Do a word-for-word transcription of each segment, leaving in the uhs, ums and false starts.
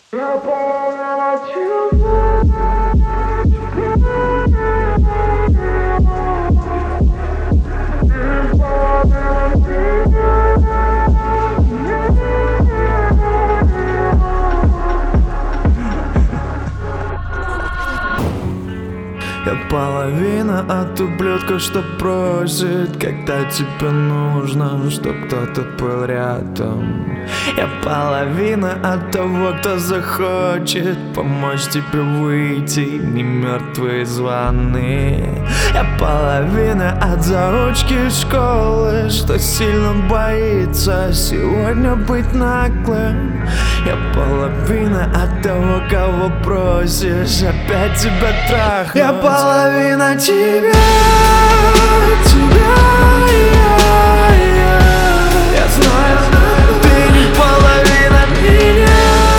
Я полна тебя. Я половина от ублюдка, что просит, когда тебе нужно, чтоб кто-то был рядом. Я половина от того, кто захочет помочь тебе выйти, не мертвые звоны. Я половина от заучки школы, что сильно боится сегодня быть наглым. Я половина от того, кого просишь опять тебя трахнуть. Я половина тебя, тебя, я, я. Я знаю, ты не половина меня,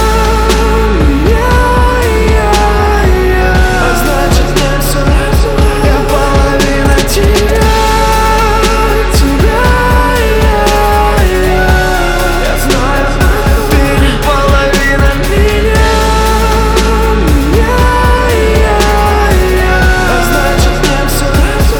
меня, я, я. А значит не все. Я половина тебя, тебя, я, я. Я знаю, ты не половина меня, меня, я, я. А значит не все.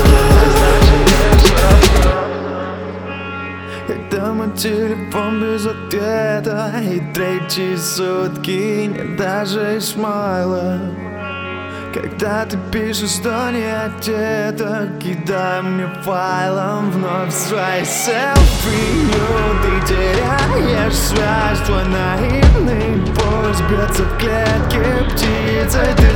Когда мой телефон без ответа, и третьи сутки нет даже смайла. Когда ты пишешь, что не одета, кидай мне файлом вновь свои селфи. Ты теряешь связь, твой наивный пульс бьется в клетке птицей.